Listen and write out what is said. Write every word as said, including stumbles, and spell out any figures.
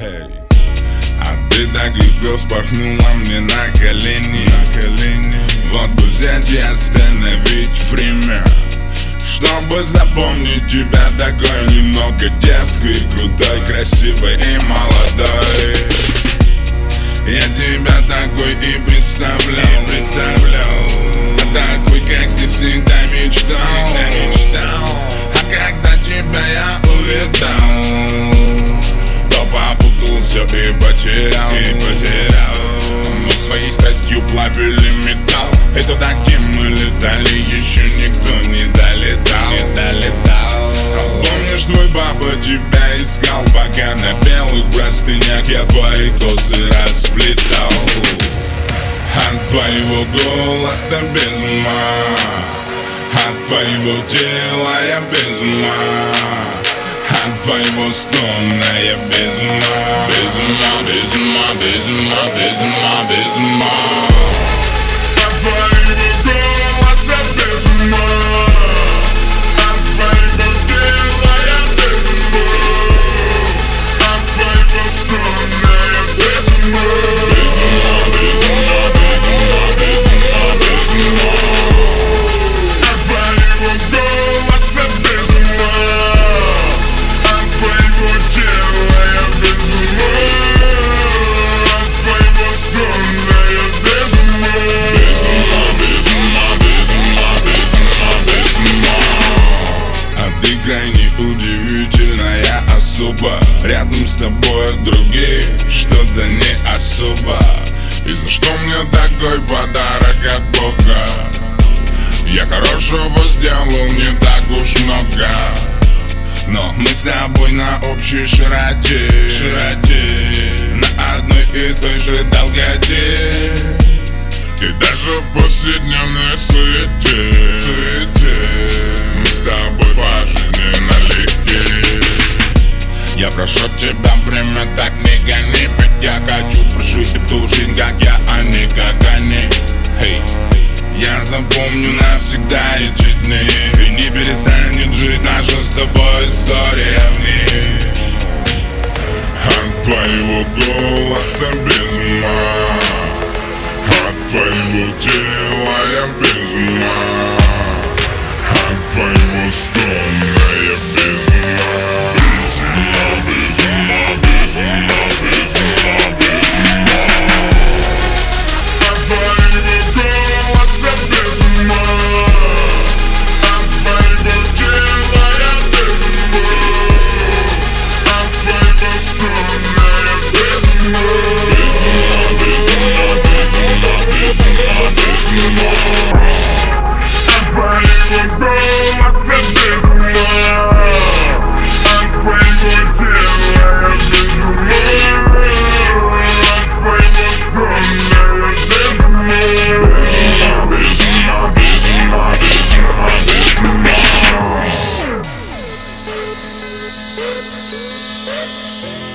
Hey. А ты так легко спорхнула мне на колени, на колени. Вот бы взять и остановить время, чтобы запомнить тебя такой немного дерзкой, крутой, красивой и молодой. Я тебя такой и представлял, и представлял, а такой, как ты всегда мечтал, всегда мечтал. А когда тебя я увидал, то попутался и потерял, и потерял. Мы своей страстью плавили металл, и туда, где мы летали, еще никто не долетал, не долетал. А помнишь, твой папа тебя искал, пока на белых простынях я твои косы расплетал. От твоего голоса без ума, от твоего тела я без ума, от твоего стона я без ума, без ума, без ума, без ума, без ума, без ума. От твоего голоса без ума, от твоего тела я без ума, от твоего стона я без ума, без ума, без ума, без ума, без ума, без ума. От твоего голоса без ума, от твоего тела я без ума, от твоего стона я без ума, без ума, без ума, без ума, без ума, без ума. А ты крайне удивительная особа, рядом с тобой другие что-то не особо. И за что мне такой подарок от Бога? Я хорошего сделал не так уж много, но мы с тобой на общей широте, широте, на одной и той же долготе. И даже в повседневной суете, суете мы с тобой по жизни налегке. Я прошу тебя, время так не гони, ведь я хочу прожить эту жизнь, как я, а не как они. Hey. Я запомню навсегда эти дни, и не перестанет жить наша с тобой история в ней. От твоего голоса без ума, от твоего тела я без ума, от твоего стона я без ума. Без ума, без ума, без ума, без ума. От твоего голоса без ума, от твоего тела я без ума, от твоего стона я без ума. Без ума, без ума, без ума, без ума, без ума. От твоего голоса без ума, от твоего тела я без ума, от твоего стона я без ума. Без ума, без ума, без ума, без ума.